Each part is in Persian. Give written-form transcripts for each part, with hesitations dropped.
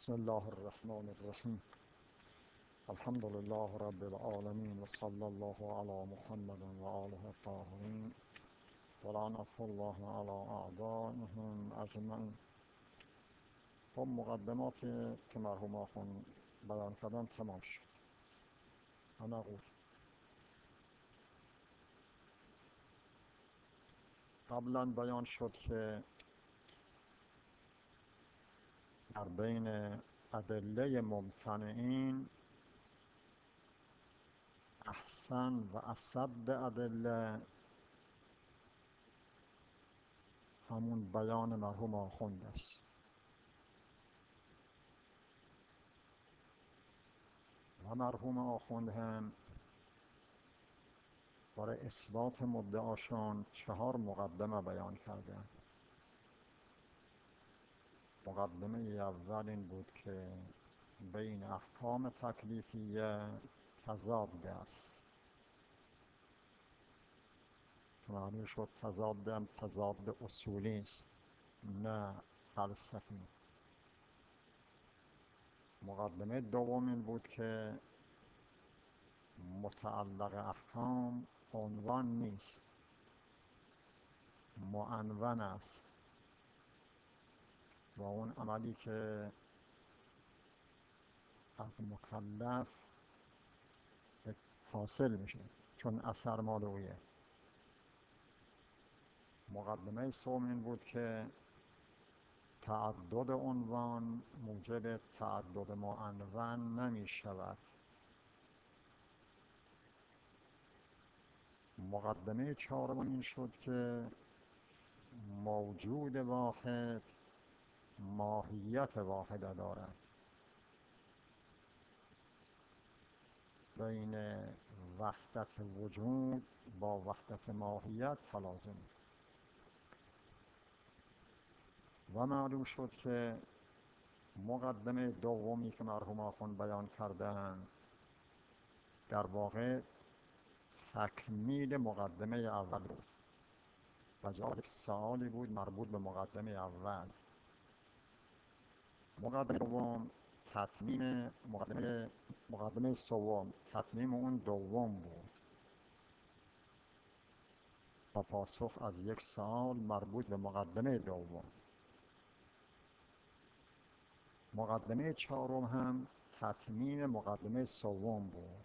بسم الله الرحمن الرحیم. الحمد لله رب العالمین و صلی الله علی محمد و آله الطاهرین و لعنة الله علی اعدائهم اجمعین. خب مقدماتی که مرحوم آخوند بیان کردن تمام شد. نقول قبلا بیان شد که در بین ادله ممتنعین احسن و اصد ادله همون بیان مرحوم آخوند است. و مرحوم آخوند هم برای اثبات مدعاشان 4 مقدمه بیان کردند. مقدمه اول این بود که بین احکام تکلیفیه تضاد است. معلوم شد تضاد هم تضاد اصولی است، نه فلسفی. مقدمه دوم این بود که متعلق احکام عنوان نیست، معنون است و اون عملی که از مکلف حاصل میشه چون اثر مال اویه. مقدمه سوم این بود که تعدد عنوان موجب تعدد معنون نمی شود. مقدمه چهارم این شد که موجود واحد ماهیت واحد دارد. بین وحدت وجود با وحدت ماهیت تلازم. و معلوم شد که مقدمه دومی که مرحوم آخوند بیان کردن در واقع تکمیل مقدمه اول بود و جواب یک سوالی بود مربوط به مقدمه اول. مقدمه دوم تتمیم مقدمه سوم تتمیم اون دوم بود و پاسخ از یک سوال مربوط به مقدمه دوم. مقدمه چهارم هم تتمیم مقدمه سوم بود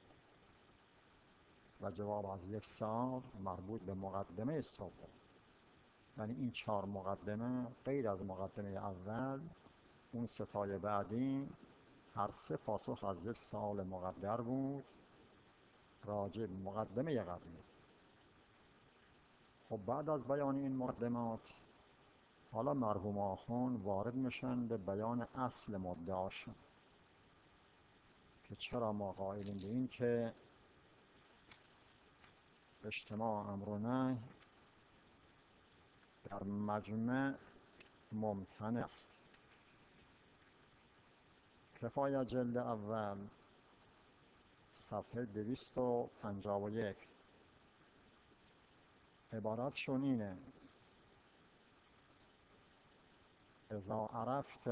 و جواب از یک سوال مربوط به مقدمه سوم. یعنی این 4 مقدمه غیر از مقدمه اول، اون ستای بعدی هر سه پاسخ از یک سوال مقدر بود راجع به مقدمه قبلی. خب بعد از بیان این مقدمات حالا مرحوم آخوند وارد میشن به بیان اصل مدعاشون که چرا ما قائلیم به این که اجتماع امر و نهی در مجمع ممتنع است. کفایه جلد اول صفحه 251 عبارتشون اینه: اذا عرفت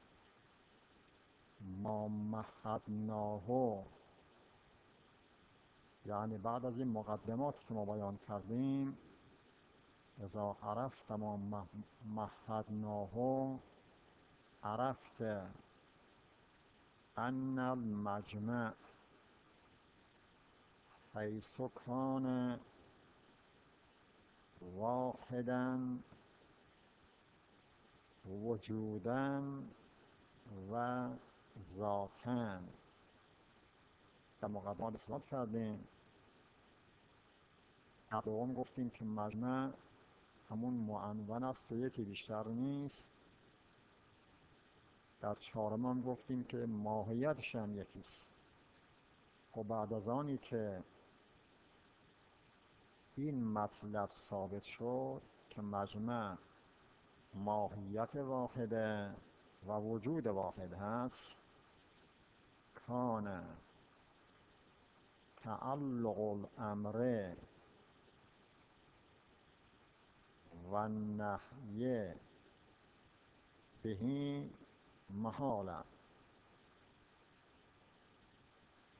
ما مهدناه، یعنی بعد از این مقدمات که ما بیان کردیم، اذا عرفت ما مهدناه عرفت ان المجمع حیث کان واحدا وجودا و ذاتا. در مقدمات اثبات کردیم. در دوم گفتیم که مجمع همون معنون است و یکی بیشتر نیست. در چهارم هم گفتیم که ماهیتش هم یکیست. و بعد از آنی که این مطلب ثابت شد که مجمع ماهیت واحده و وجود واحد هست، کان تعلق الامر و نهی بهی محاله.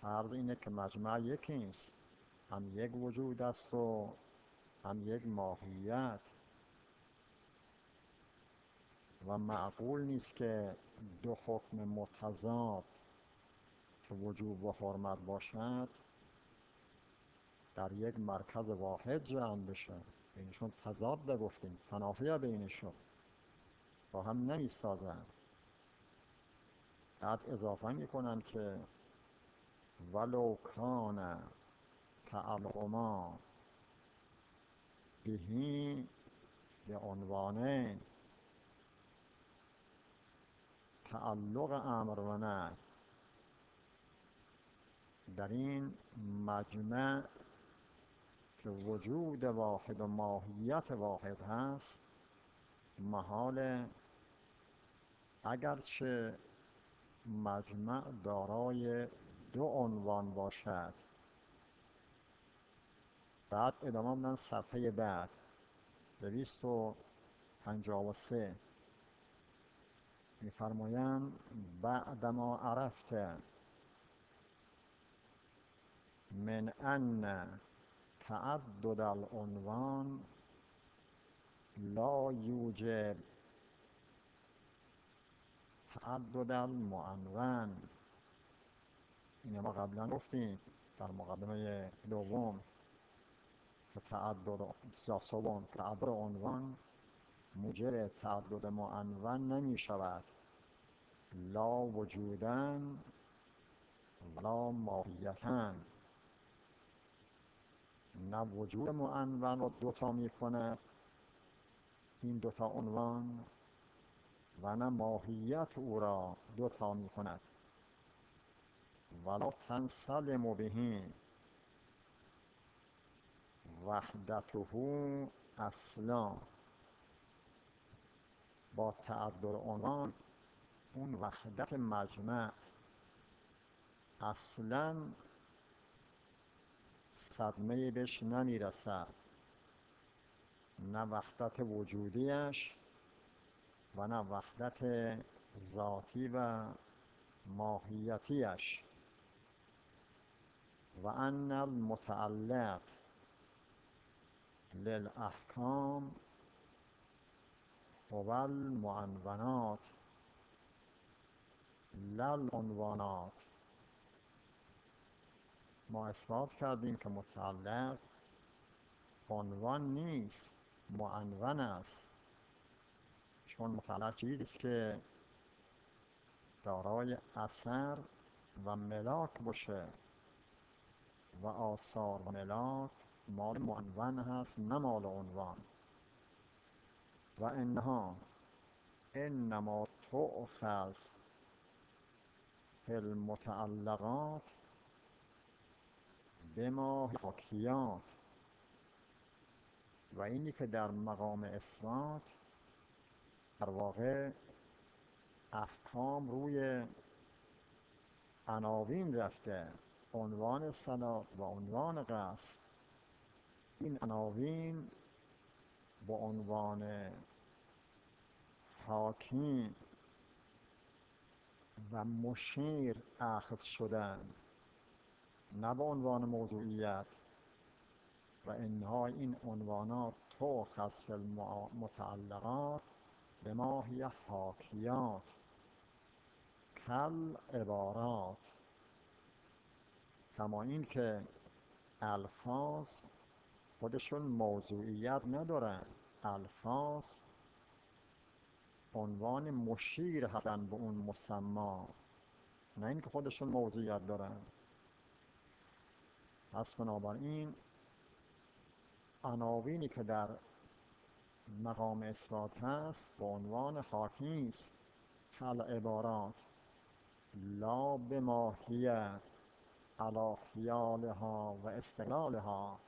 عرض اینه که مجمع یکی نیست، هم یک وجود است و هم یک ماهیت، و معقول نیست که دو حکم متضاد که وجوب و حرمت باشد در یک مرکز واحد جمع بشه. بینشون تضاد گفتیم، تنافی بینشون با هم نمی سازن. بعد اضافه می کنن که ولو کان تعلقما بهی به عنوان تعلق امر و نهی، در این مجمع که وجود واحد و ماهیت واحد هست، محال اگرچه مجمع دارای دو عنوان باشد. بعد ادامه من صفحه بعد 253 می‌فرمایند بعدما عرفت من ان تعدد العنوان لا یوجب تعدد المعنون. این ما قبلا گفتیم در مقدمه دوم که تعدد عنوان موجب تعدد معنون نمی شود، لا وجوداً ولا ماهیتاً. نه وجود معنون رو دوتا می کند این دوتا عنوان، و نه ماهیت او را دوتا می کند. ولا تنسلم به وحدته اصلا. با تعدد عنوان اون وحدت مجمع اصلا صدمه بهش نمیرسد، نه وحدت وجودیش و نه وحدت ذاتی و ماهیتیش. و ان المتعلق للاحکام هو المعنونات لا العنوانات. ما اثبات کردیم که متعلق عنوان نیست، معنون است. چون متعلق چیزی است که دارای اثر و ملاک باشه، و آثار و ملاک مال معنون هست نه مال عنوان. و انها انما تؤخذ فی المتعلقات بما حکیات. و اینی که در مقام اثبات در واقع احکام روی عناوین رفته، عنوان صلاة و عنوان قصد. این عناوین با عنوان حاکم و مشیر اخذ شدن، نه به عنوان موضوعیت. و انها این عنوانات تؤخذ فی المتعلقات بما هی حاکیات کل عبارات. کما این که الفاظ خودشون موضوعیت ندارن، الفاظ عنوان مشیر هستن به اون مسما، نه اینکه خودشون موضوعیت دارن. پس بنابراین عناوینی که در مقام اثبات هست به عنوان حاکی است کل عبارات لا بما هی علی خیالها و استقلالها.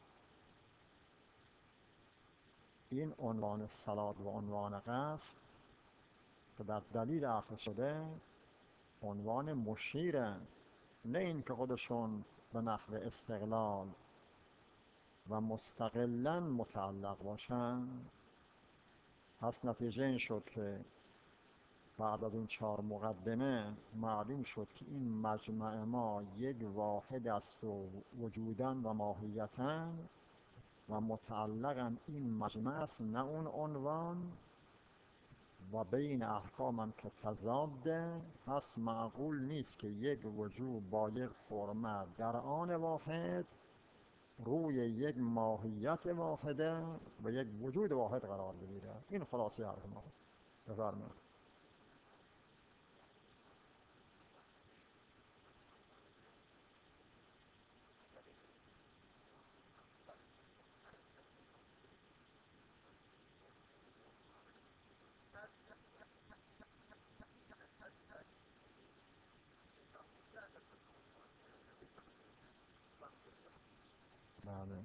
این عنوان صلاة و عنوان قصد که در دلیل اخذ شده عنوان مشیرن، نه این که خودشون به نحو استقلال و مستقلا متعلق باشن. پس نتیجه این شد که بعد از این 4 مقدمه معلوم شد که این مجمع ما یک واحد است و وجوداً و ماهیتاً و متعلقاً این مجمع است نه اون عنوان، و بین احکامم که تضاده، پس معقول نیست که یک وجود با یک حرمت در آن واحد روی یک ماهیت واحده و یک وجود واحد قرار بگیره. این خلاصه حرف ما. بفرمایید. بله.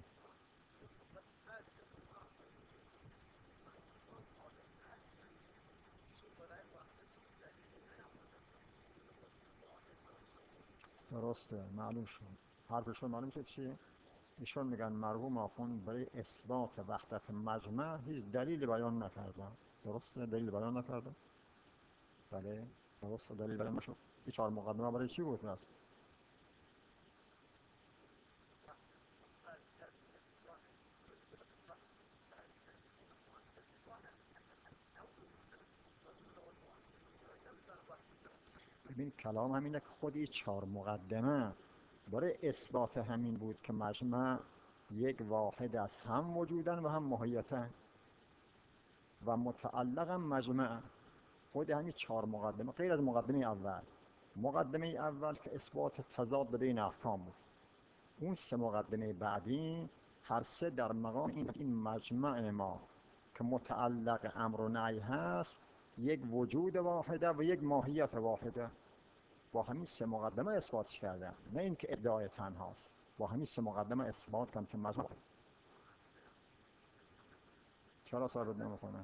درسته، معلوم شد. حرفشون معلوم شد چیه؟ ایشون میگن مرحوم آخوند برای اثبات وحدت مجمع هیچ دلیل بیان نکردن. درسته؟ دلیل بیان نکردن؟ بله، درسته، دلیل بیان نشد. این 4 مقدمه برای چی بود پس؟ ببین کلام همینه که خود این 4 مقدمه برای اثبات همین بود که مجمع یک واحد از هم وجودن و هم ماهیتن و متعلقا مجمع. خود همین 4 مقدمه غیر از مقدمه اول، مقدمه اول که اثبات تضاد بین احکام بود، اون 3 مقدمه بعدی هر سه در مقام این مجمع ما که متعلق امر و نهی هست یک وجود واحده و یک ماهیت واحده. با همین 3 مقدمه اثباتش کردن، نه اینکه ادعای تنهاست. با همین 3 مقدمه اثبات کردن که مجموع. چرا ثابت نمی‌کنه؟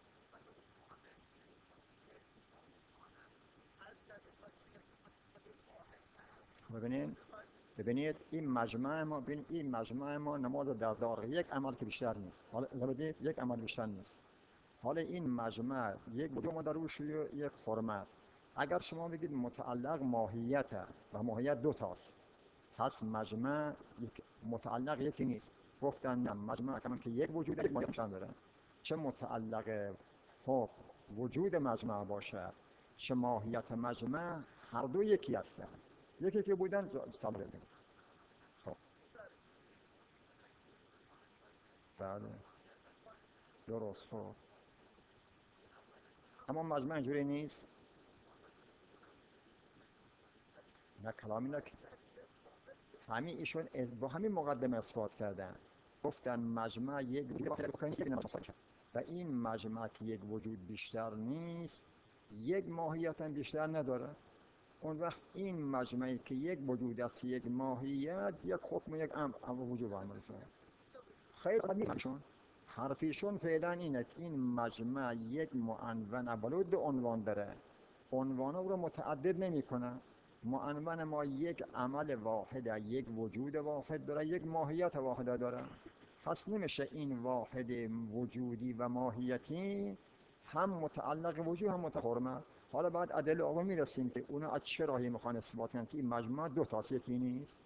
ببینید این مجمع ما نماز در دار یک عمل که بیشتر نیست. حالا ببینید یک عمل بیشتر نیست. حالا این مجمع یک وجود در روش یک حرمت. اگر شما بگید متعلق ماهیت و ماهیت 2 تاست، پس مجمع یک متعلق یکی نیست. گفتن نه، مجمع کمان که یک وجود یک ماهیت نشان داره. چه متعلق حکم وجود مجمع باشه، چه ماهیت مجمع، هر دو یکی هستن. یکی که بودن ثابت. خب بله، درست. خب اما مجمع اینجوری نیست. نه کلامی نه، همین ایشون با همین مقدمه اثبات کردن. گفتن مجمع یک وجود و این مجمع که یک وجود بیشتر نیست، یک ماهیت هم بیشتر نداره. اون وقت این مجمعی که یک وجود است، یک ماهیت، یک حکم و یک امر وجود عمل شده. خیلی قدیمشون حرفیشون فعلا اینه که این مجمع یک معنون اولو 2 عنوان داره. عنوانا رو متعدد نمیکنه. معنون ما یک عمل واحد، یک وجود واحد داره، یک ماهیت واحد داره. پس نمیشه این واحد وجودی و ماهیتی هم متعلق وجود هم متحرمه. حالا بعد ادله آقا میرسیم که اونا از چه راهی میخوان اثبات کنن که این مجموعه 2 تاست یکی نیست.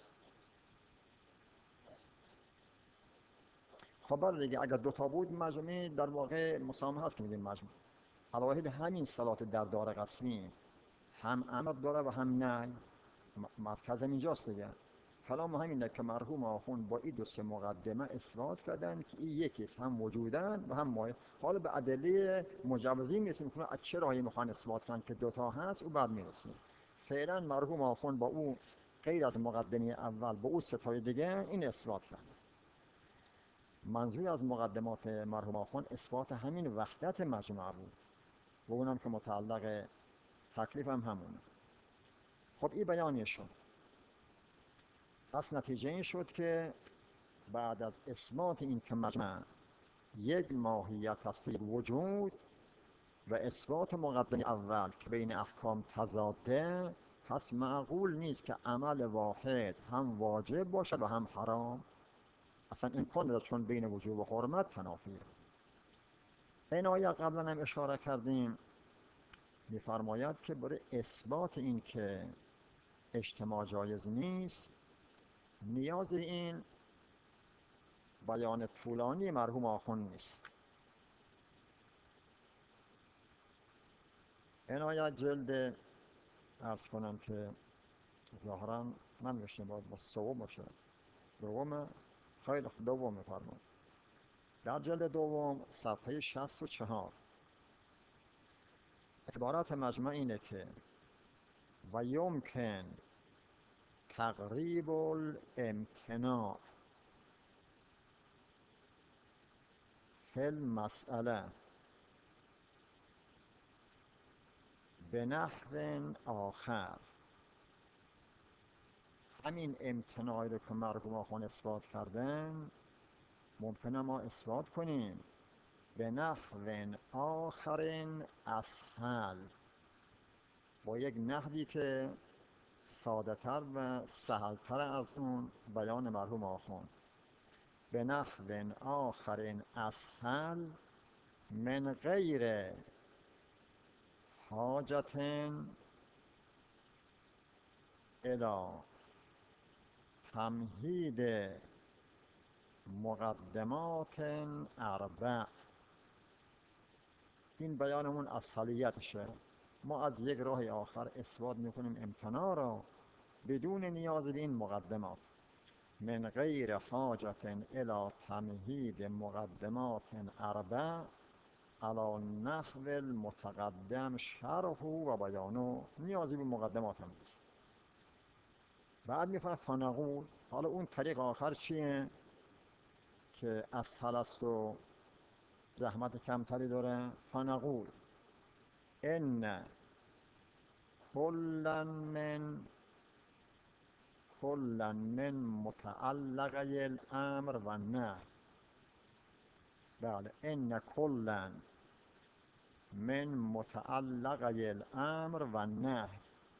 خب دیگه اگر 2 تا بود مجموعه در واقع مسامحه است که میگیم مجموعه. الواحد همین صلات در دار قسمی هم امر داره و هم نه. مرکز اینجاست دیگه. کلام همینه که مرحوم آخوند با این 2 مقدمه اثبات کردن که این یکیست، هم وجودن و هم مایه. حالا به ادله مجوزی میرسیم که از چه راهی میخوان اثبات کنن که 2 تا هست، او بعد میرسیم. فعلا مرحوم آخوند با او غیر از مقدمه اول با او 3 تای دیگه این اثبات کرد. منظور از مقدمات مرحوم آخوند اثبات همین وحدت مجموعه بود و اونم که متعلق تکلیف هم همونه. خب این بیانیه شد. پس نتیجه این شد که بعد از اثبات این که مجمع یک ماهیت است، یک وجود، و اثبات مقدمه اول که بین احکام تضاده، پس معقول نیست که عمل واحد هم واجب باشد و هم حرام. اصلا امکان نداره، چون بین وجوب و حرمت تنافیه. این آیه قبلا هم اشاره کردیم. می‌فرماید که برای اثبات این که اجتماع جایز نیست نیاز این بیان طولانی مرحوم آخوند نیست. عنایت جلد عرض کنم که ظاهراً من نوشته باید با سوم باشه، دوم خیلی دوم می‌فرماید در جلد دوم صفحه 64 عبارت مجمع اینه که و یمکن تقریب الامتناع فی المسئله به نحو آخر. همین امتناعی رو که مرحوم آخوند اثبات کردن ممکنه ما اثبات کنیم به نحو آخر اسهل، با یک نحوی که ساده تر و سهل تر از اون بیان مرحوم آخوند. به نحو آخر اسهل من غیر حاجت الی تمهید مقدمات اربع. این بیانمون اسهلیتشه. ما از یک راه آخر اثبات میکنیم امتناع را بدون نیاز به این مقدمات. من غیر حاجت الی تمهید مقدمات اربع علی نحو المتقدم شرح و بیانه. نیازی به مقدمات هم نیست. بعد میفهم فنقول، حالا اون طریق آخر چیه که اسهل است و زحمت کمتری داره؟ فنقول ان کلا من متعلقه الامر و النهی. بله، ان کلا من متعلقه الامر و النهی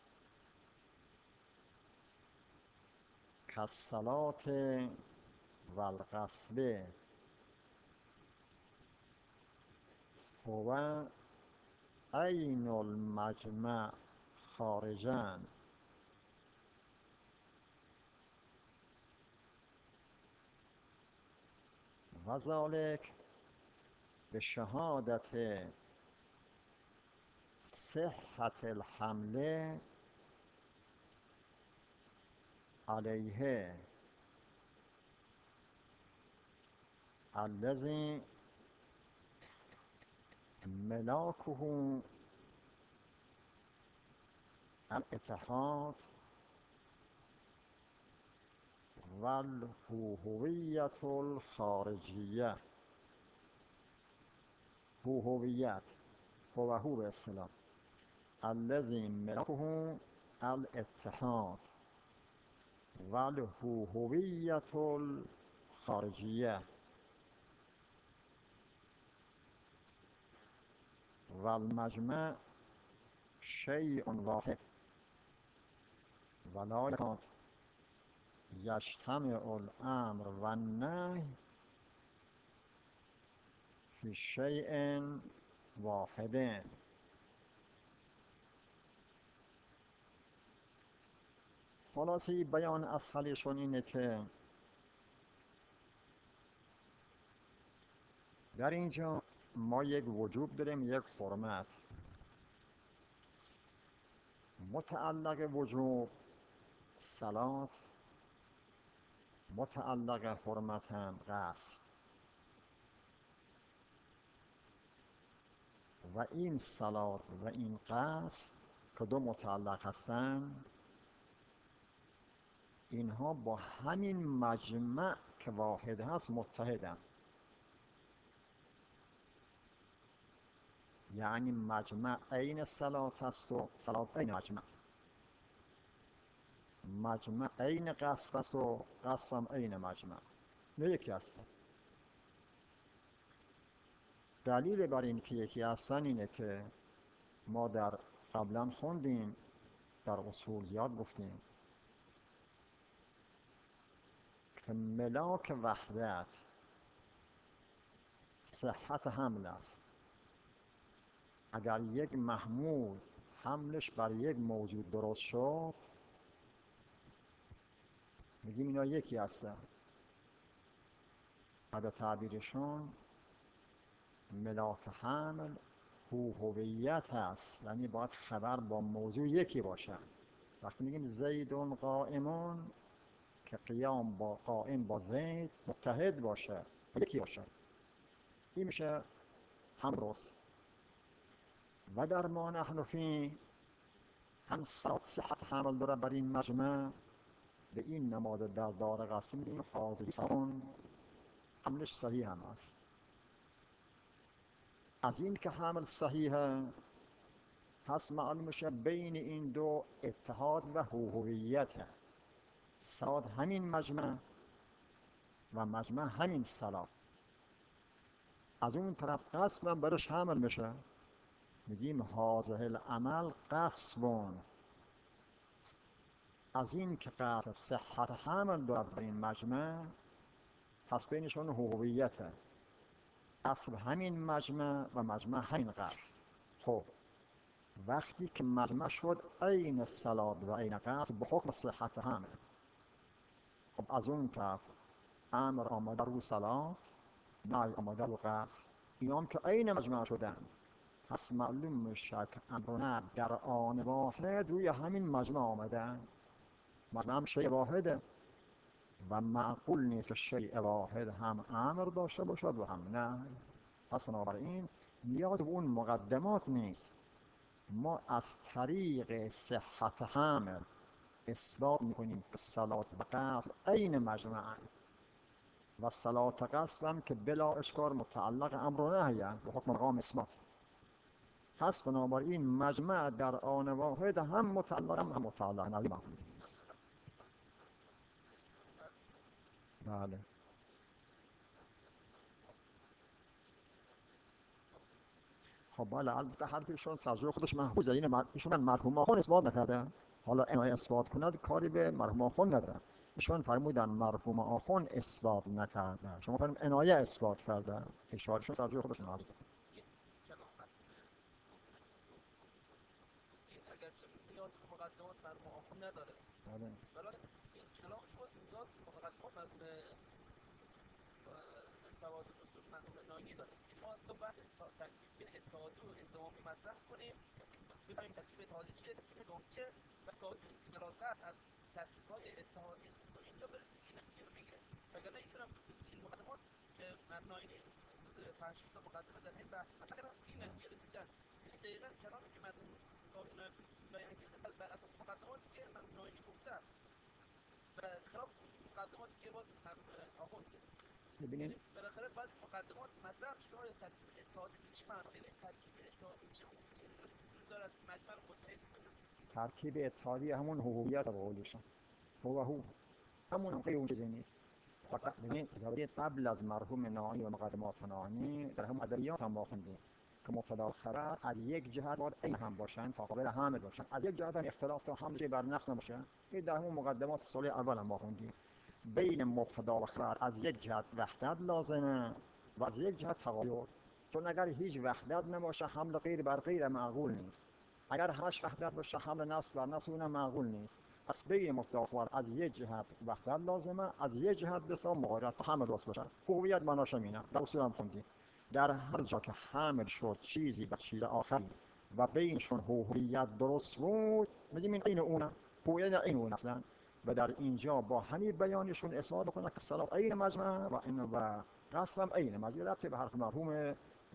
کالصلاة و الغسل هو عین المجمع خارجا و ذلک به شهادت صحت الحمل علیه الذی ملاکه الاتحاد و الهویت الخارجیه. هویت هو به اصطلاح الذی ملاکه الاتحاد و الهویت الخارجیه و المجمع شیء واحد ولا یکاد یجتمع الامر و النهی فی شیء واحد. خلاصه بیان اسهلشون اینه که در اینجا ما یک وجوب داریم، یک حرمت. متعلق وجوب صلات، متعلق حرمت هم غسل. و این صلات و این غسل که دو متعلق هستن، اینها با همین مجمع که واحد هست متحدن. یعنی مجمع عین صلات هست و صلات عین مجمع. مجمع عین غسل هست و غسل هم عین مجمع. نه یکی هستن. دلیل بر این که یکی هستن اینه که ما در قبلا خوندیم، در اصول یاد گفتیم که ملاک وحدت صحت حمل است. اگر یک محمول حملش بر یک موجود درست شد، میگیم اینا یکی هستن و به تعبیرشون ملاک حمل هویت هست، یعنی باید خبر با موضوع یکی باشه. وقتی میگیم زیدون قائمون، که قیام با قائم با زید متحد باشه، یکی باشه، این میشه همروز. و در ما نحن فی هم صحت حمل داره بر این مجمع، به این نماد در دار قصد میگیم حاضرون، حملش صحیح هم است. از این که حمل صحیحه، پس معلوم میشه بین این دو اتحاد و هویته. صاد همین مجمع و مجمع همین صلاح. از اون طرف قصب هم برش حمل میشه، میگیم هازه العمل قصبون. از این که قصب صحت حمل دارد بر این مجمع، پس بینشون هویته. قصب همین مجمع و مجمع همین قصب. خب وقتی که مجمع شد عین صلات و عین قصب به حکم صحت حمل، خب از اون طرف امر آمده رو صلات، نهی آمده رو قصب، اینام که عین مجمع شدن، پس معلوم میشه که امر در آن واحد روی همین مجمع آمدن. مجمع هم شیء واحده و معقول نیست که شیء واحد هم امر داشته باشد و هم نه. پس بنابراین نیاز به اون مقدمات نیست. ما از طریق صحت حمل اثبات میکنیم که صلات و قصب عین مجمع و صلات قصب هم که بلا اشکال متعلق امر و نهی به حکم مقام اثبات. پس بنابراین مجمع در آن واحد هم متعلق هم متعلق نهی معقول نیست. بله خب بله، البته حرفشون سرجوی خودش محفوظه. ایشون مرحوم آخوند اثبات نکرده، حالا عنایه اثبات کند کاری به مرحوم آخوند نداره. ایشون فرمودن مرحوم آخوند اثبات نکرده، شما فرمودن عنایه اثبات کرده. اشارهشون سرجوی خودش محفوظه. مقدمات مرحوم آخوند نداره، بله این کلام شما نیاز مقدمات فواد اصول مرحوم ناینی داره. ما تو بحث ترکیب اتحادی و انضمامی مطرح کنیم، بفهمیم ترکیب اتحادی چیه، ترکیب انضمامی چیه و ساده دراست از ترکیب‌های اتحادی تا اینجا برسیم که این نتیجه رو بگیره. وگرنه ایشون هم این مقدمات که مرحوم ناینی 5 تا مقدمه در این بحث مطرح این نتیجه رسیدن. یعنی دقیقاً کلامی که مرحوم بیان کرده بر اساس مقدماتی که مرحوم ناینی گفته است و خلاف مقدماتی که باز مرحوم آخوند ببینید بالاخره باید مقدمات مطرح بشه. آیا ترکیب اتحادی چه معنی داره؟ ترکیب اتحادی چه دارد مجمع رو متحد کنه؟ ترکیب اتحادی همون هویت به قولشون هو همون هم غیر اون چیزی نیست. فقط ببینید قبل از مرحوم ناینی و مقدمات ناینی در هم ادبیات هم ما خوندیم که مبتدا و خبر از یک جهت باید عین هم باشن تا قابل حمل باشن، از یک جهت هم اختلاف تا حمل بر نفس نباشه. این در همون مقدمات سال اول هم ما خوندیم. بین مبتدا و خبر از یک جهت وحدت لازمه و از یک جهت تغایر، چون اگر هیچ وحدت نباشه حمل غیر بر غیر معقول نیست. اگر همش وحدت باشه حمل نفس بر نفس اونم معقول نیست. پس بین مبتدا و خبر از یک جهت وحدت لازمه، از یک جهت بسا مغایرت تا حمل درست باشه. هویت معناش اینه، در اصول هم خوندیم. در هر جا که حمل شد چیزی به چیز آخری و بینشون هویت درست بود، میگیم این اونه، هویت این اون اصلا. و در اینجا با همین بیانشون اثبات بکنه که صلاح عین مجمع و این و قصب هم عین مجمع. ربطی به حرف مرحوم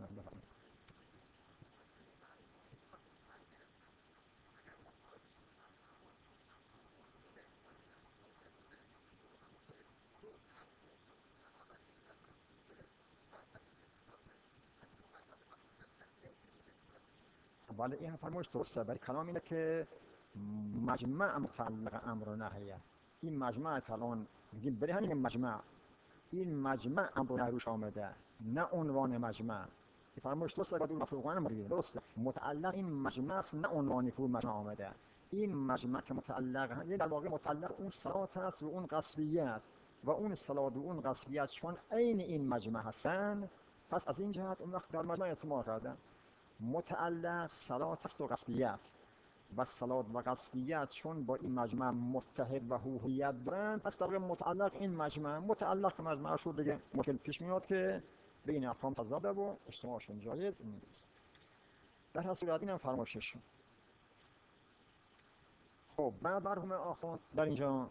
ولی این فرمایش درسته، ولی کلام اینه که مجمع متعلق امر و نهیه. این مجمع که الان میگیم برای همین مجمع، این مجمع امر و نهی روش آمده، نه عنوان مجمع. این فرمایش درسته که دور مفروغانه مریده درسته، متعلق این مجمع است نه عنوانی که مجمع آمده. این مجمع که متعلق یعنی در واقع متعلق اون صلات است و اون قصبیت و اون صلات و اون قصبیت چون عین این مجمع هستن، پس از این جهت اون وقت در مجمع استعمال کردن. متعلق صلات است و قصبیت، و صلات و قصبیت چون با این مجمع متحد و هویت دارن، پس در واقع متعلق این مجمع، متعلق مجمع شد دیگه. مشکل پیش میاد که بین افهام تضاده و اجتماعشون جایز نیست. در هر صورت اینم فرمایششون. خب بعد مرحوم آخوند در اینجا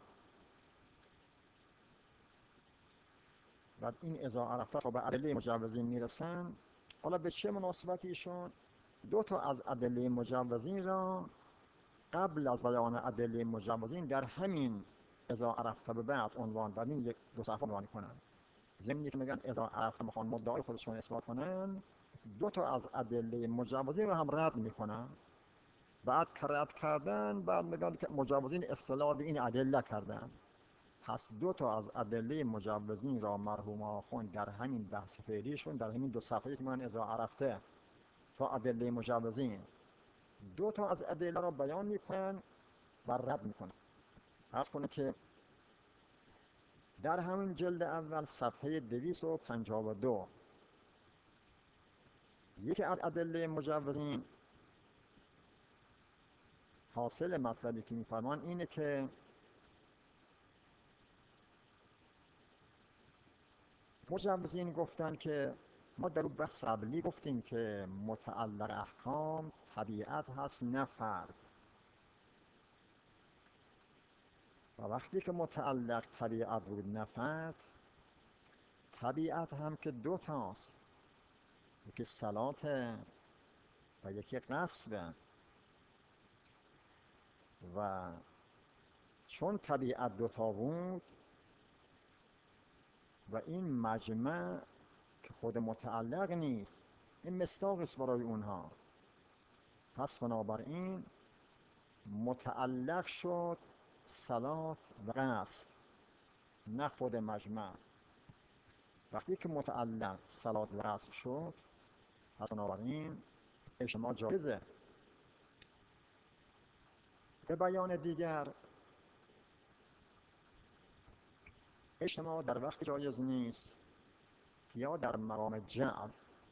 بعد این اذا عرفت تا به ادله مجوزین میرسن. حالا به چه مناسبتی ایشون دو تا از ادله مجوزین را قبل از بیان ادله مجوزین در همین اذا عرفت به بعد عنوان در این یک دو صفحه عنوان کنن. ضمنی که میگن اذا عرفت میخوان مدعای خودشون اثبات کنن، دو تا از ادله مجوزین رو هم رد میکنن. بعد که رد کردن، بعد میگن که مجوزین اصطلاح به این ادله کردن. پس دو تا از ادله مجوزین را مرحوم آخوند در همین بحث فعلیشون، در همین دو صفحه‌ای که من اذا عرفته تا ادله مجوزین، دو تا از ادله را بیان میکنن و رد میکنن. عرض کنه که در همین جلد اول صفحه 252 یکی از ادله مجوزین حاصل مطلبی که میفرمان اینه که مجوزین گفتن که ما در اون بحث قبلی گفتیم که متعلق احکام طبیعت هست نه فرد، و وقتی که متعلق طبیعت بود نه فرد، طبیعت هم که دو تاست، یکی صلاته و یکی قصبه. و چون طبیعت دو تا بود و این مجمع که خود متعلق نیست، این مصداق است برای اونها، پس بنابراین متعلق شد صلات و قصب نه خود مجمع. وقتی که متعلق صلات و قصب شد، پس بنابراین اجتماع جایزه. به بیان دیگر، اجتماع در وقت جایز نیست یا در مقام جعل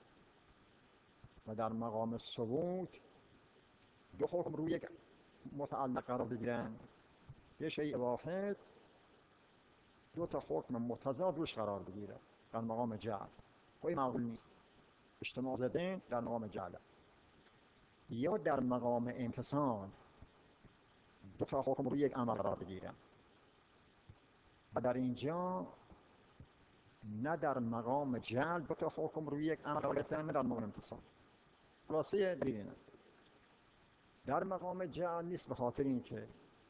و در مقام ثبوت دو حکم روی یک متعلق قرار بگیرن، یه شیء واحد دو تا حکم متضاد روش قرار بگیره در مقام جعل، خیلی معقول نیست. اجتماع زدن در مقام جعل. یا در مقام انفصال دو تا حکم روی یک عمل قرار بگیرن، و در اینجا نه در مقام جعل دو تا حکم روی یک عمل قرار گرفتن، نه در مقام انفصال. خلاصه دیرینه در مقام جعل نیست، به خاطر اینکه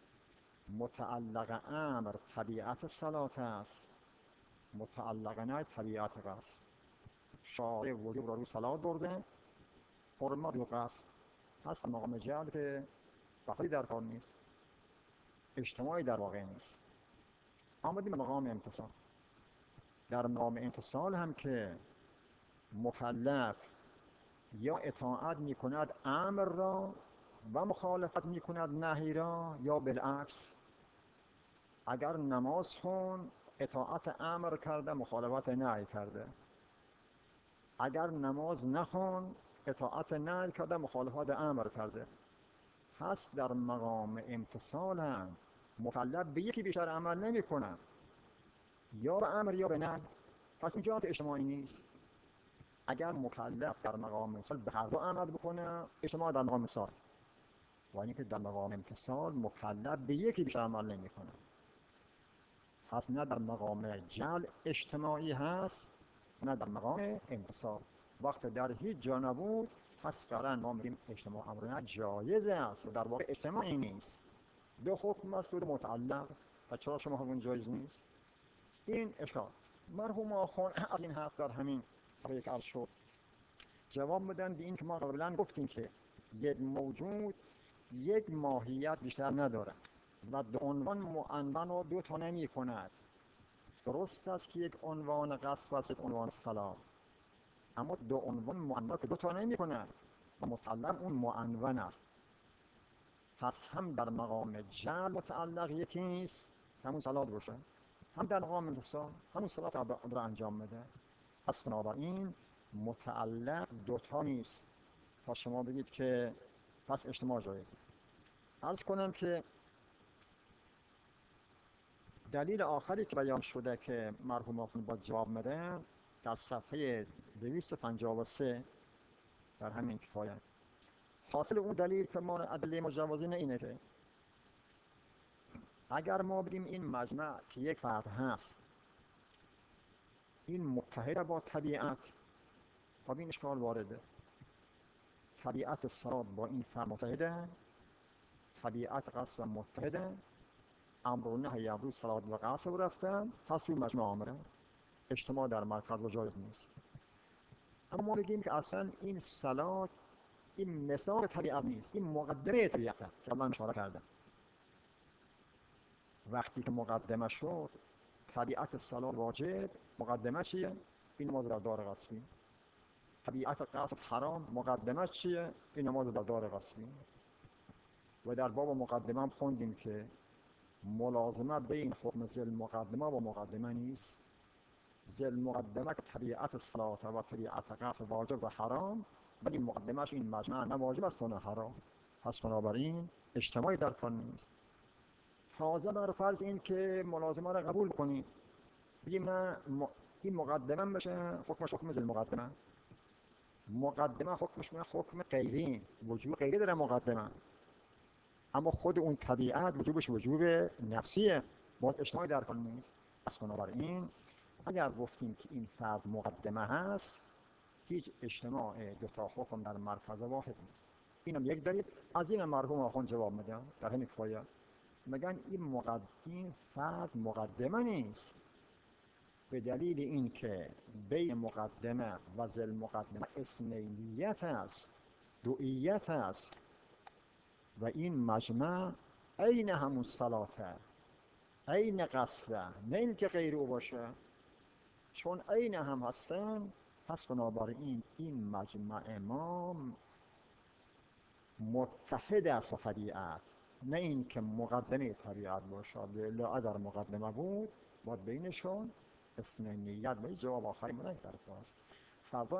متعلق امر طبیعت صلات است، متعلق نه طبیعت قصد. شارع وجوب را روی صلات برده، حرمت رو قصد. پس مقام جعل که بخاری در کار نیست، اجتماعی در واقع نیست. آمدیم مقام امتصال. در مقام امتصال هم که مکلف یا اطاعت می کند امر را و مخالفت می کند نهی را، یا بالعکس. اگر نماز خون اطاعت امر کرده مخالفت نهی کرده، اگر نماز نخون اطاعت نهی کرده مخالفت امر کرده. پس در مقام امتصال هم مکلف به یکی بیشتر عمل نمی کنه، یا به امر یا به نهی. پس این جهت اجتماعی نیست. اگر مکلف در مقام مثال به هر دو عمل بکنه، اجتماع در مقام مثال، و اینکه در مقام امتصال مکلف به یکی بیشتر عمل نمی کنه. پس نه در مقام جعل اجتماعی هست، نه در مقام امتصال. وقت در هیچ جا نبود، پس قرن ما میگیم اجتماع امرنا جایز است و در واقع اجتماعی نیست. دو حکم است و متعلق، و چرا شما همون جایز نیست؟ این اشکال. مرحوم آخوند از این حرف در همین صفحه که عرض شد جواب میدن به این که ما قبلا گفتیم که یک موجود یک ماهیت بیشتر نداره و دو عنوان معنون رو دو تا نمی کند. درست است که یک عنوان قصب است، یک عنوان سلام، اما دو عنوان معنون که دو تا نمی کند و متعلق اون معنون است. پس هم در مقام جعل متعلق یکیست، همون صلات باشه، هم در مقام امتصال همون صلات را انجام بده. پس بنابراین متعلق دوتا نیست، تا شما بگید که پس اجتماع جایز. عرض کنم که دلیل آخری که بیان شده که مرحوم آقایون با جواب میدن در صفحه 253 در همین کفایه. حاصل اون دلیل که ما ادله مجوزین اینه که اگر ما بگیم این مجمع که یک فرد هست این متحد با طبیعت، خب این اشکال وارده. طبیعت صلات با این فرد متحده، طبیعت قصد متحده، امر و نهی امروز صلات و قصد رفتن، پس اون مجمع آمده اجتماع در مرکز و جایز نیست. اما ما بگیم که اصلا این صلات این مثال طبیعت نیست، این مقدمه طبیعت است که من اشاره کردم. وقتی که مقدمه شد طبیعت صلات واجب، مقدمه چیه؟ این نماز در دار غصبی. طبیعت قصد حرام، مقدمه چیه؟ این نماز در دار غصبی. و در باب مقدمه هم خوندیم که ملازمه بین حکم ذل مقدمه و مقدمه نیست. ذل مقدمه که طبیعت صلات و طبیعت قصد واجب و حرام، ولی مقدمهش این مجمع نه واجب است و نه حرام. پس بنابراین اجتماعی در کار نیست. تازه بر فرض این که ملازمه را قبول کنیم بگیم نه این مقدمه بشه حکمش حکم ذل مقدمه، مقدمه حکمش حکم غیری، وجوب غیری داره مقدمه، اما خود اون طبیعت وجوبش وجوب نفسیه، باید اجتماعی در کار نیست. پس بنابراین اگر گفتیم که این فرد مقدمه هست هیچ اجتماع دو تا حکم در مرکز واحد نیست. اینم یک دلیل. از این مرحوم آخوند جواب میدن در همین کفایه، میگن این فرد مقدمه نیست به دلیل اینکه بین مقدمه و ذل مقدمه اثنینیت است، دوئیت است و این مجمع عین همون صلاته، عین قصده، نه اینکه غیر او باشه، چون عین هم هستن. پس بنابراین این مجمع ما متحد است با طبیعت، نه اینکه مقدمه طبیعت باشه. الا اگر مقدمه بود باید بینشون اثنینیت. و جواب آخری من در